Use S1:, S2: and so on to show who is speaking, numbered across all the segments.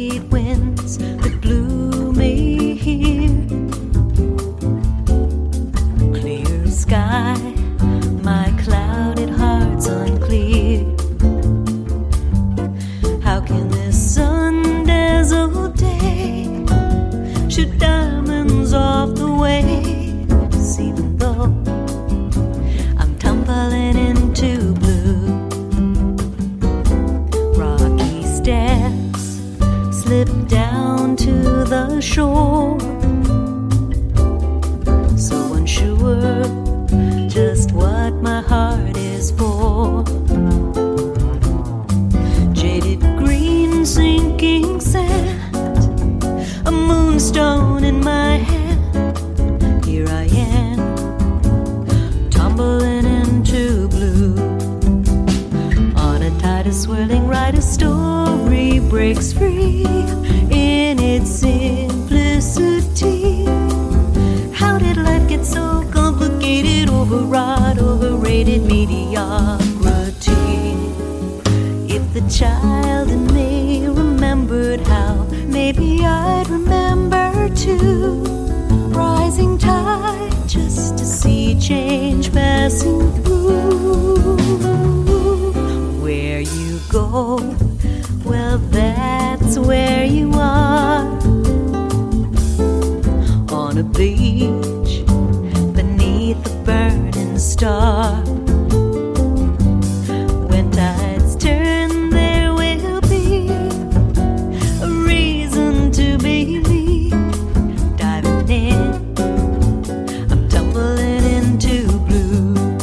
S1: sweet winds that blew me here. Clear sky, my clouded heart's unclear. How can this sun-dazzled day shoot diamonds off the waves, even though I'm tumbling into blue? Rocky steps slip down to the shore, so unsure just what my heart is for. Jaded green sinking sand, a moonstone in my hand. Here I am, tumbling into blue. On a tide of swirling ride, a story breaks free in its simplicity. How did life get so complicated, overwrought, overrated mediocrity? If the child in me remembered how, maybe I'd remember too. Rising tide, just to see change passing through. Where you go, well, that's where you are. On a beach beneath a burning star. When tides turn, there will be a reason to believe. Diving in, I'm tumbling into blue.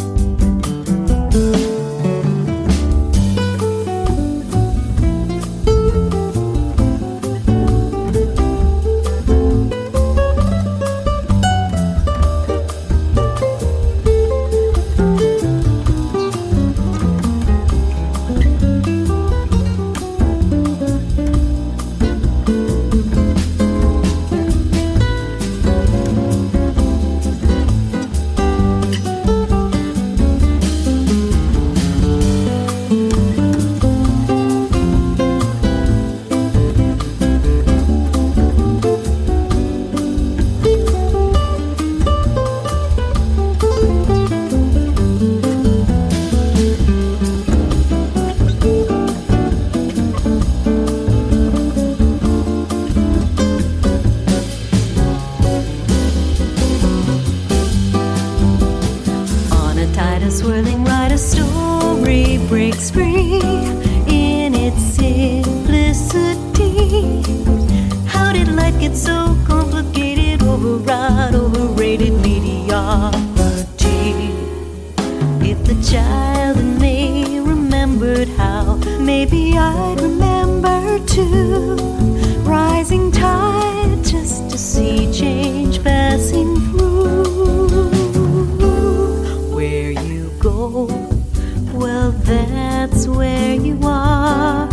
S1: A swirling ride, a story breaks free in its simplicity. How did life get so complicated, overwrought, overrated mediocrity? If the child in me remembered how, maybe I'd remember too. Rising tide, just to see change passing through. Where you go, well, that's where you are.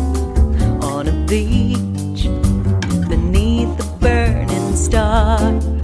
S1: On a beach beneath a burning star.